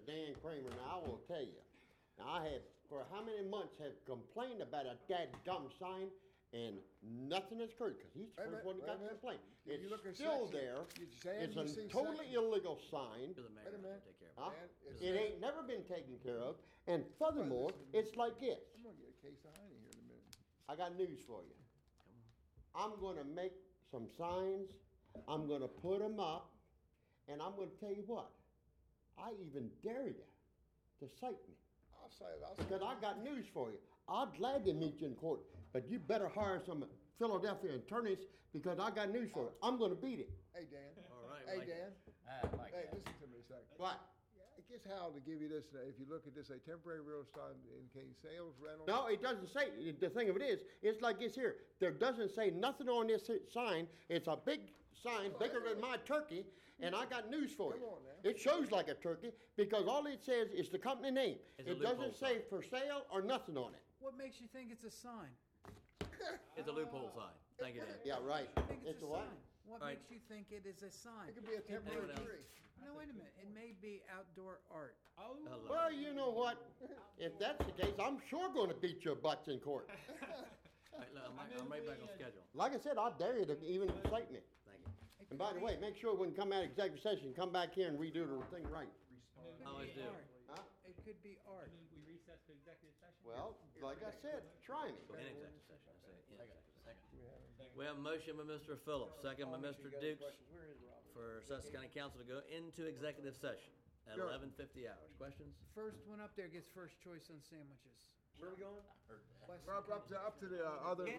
Dan Kramer, now I will tell you. Now, I have, for how many months, have complained about a dadgum sign, and nothing has occurred, because he's the first one that got the complaint. Did you look It's at still section? there. Sam, you It's see a totally section? illegal sign. To the mayor, Wait a to minute. take care of Huh? it. Dan, It ain't never been taken care of, and furthermore, it's like this. I'm gonna get a case of honey here in a minute. I got news for you. I'm gonna make some signs, I'm gonna put them up, and I'm gonna tell you what, I even dare you to cite me. I'll say it, Because I got news for you. I'd glad to meet you in court, but you better hire some Philadelphia attorneys because I got news for you. I'm gonna beat it. Hey, Dan. All right, Hey, like Dan. Like Hey, that. listen to me a second. What? I guess Hal, to give you this, if you look at this, a temporary real estate indicating sales, rental. No, it doesn't say, the thing of it is, it's like it's here. There doesn't say nothing on this sign. It's a big sign, bigger than my turkey, and I got news for you. Come on now. It shows like a turkey because all it says is the company name. It's a It doesn't loophole say sign. for sale or nothing on it. What makes you think it's a sign? It's a loophole sign. Thank you, Dan. Yeah, right. I think it's It's a a what? sign. What All right. makes you think it is a sign? It could be a temporary may be- tree. No, wait a minute. It may be outdoor art. Hello. Well, you know what? If that's the case, I'm sure going to beat your butts in court. All right, look, I'm right back on schedule. Like I said, I dare you to even cite me. Thank you. And by the way, make sure when you come out of executive session, come back here and redo the thing right. It Always could be do. art. Huh? It could be art. We recess to executive session? Well, like I said, try me. In executive session, I say, in executive session. We have a motion by Mr. Phillips, second by Mr. Dukes, for Sussex County Council to go into executive session at Sure. 11:50 hours. Questions? First one up there gets first choice on sandwiches. Where are we going? West Up to the other